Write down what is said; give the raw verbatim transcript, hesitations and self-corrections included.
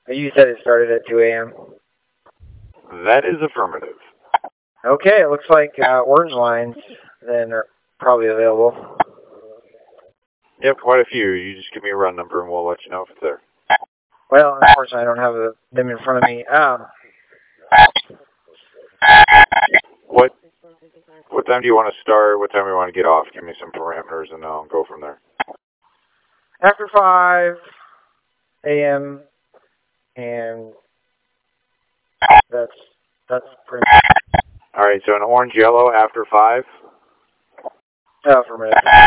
You said it started at two A M? That is affirmative. Okay, it looks like uh, orange lines then are probably available. Yep, quite a few. You just give me a run number and we'll let you know if it's there. Well, unfortunately, I don't have a, them in front of me. Um, what what time do you want to start? What time do you want to get off? Give me some parameters and I'll go from there. After five A M and that's that's pretty much. All right, so an orange yellow after five. Oh, for a minute.